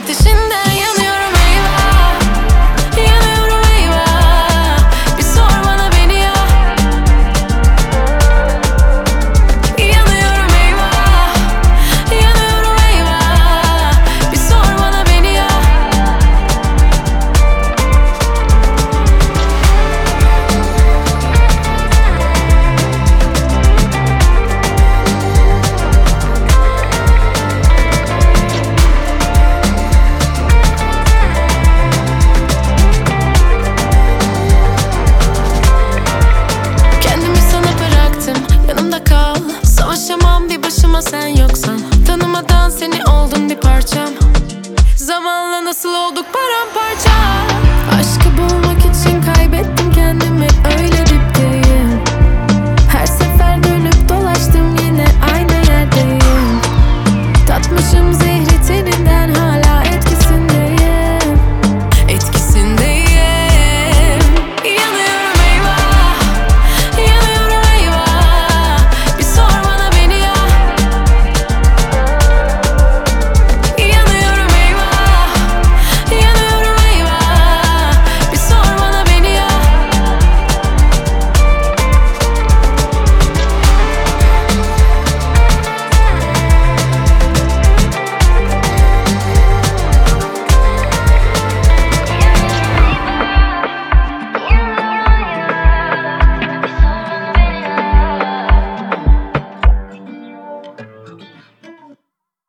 ateşinde yanıyorum eyvah. Yanıyorum eyvah. Bir sor bana beni ya. Yanıyorum eyvah. Yanıyorum eyvah. Bir sor bana beni ya. Kendimi sana bıraktım, yanımda kal. Savaşamam bir başıma sen yoksan. Tanımadan seni oldun bir parçam. Zamanla nasıl olduk paramparça.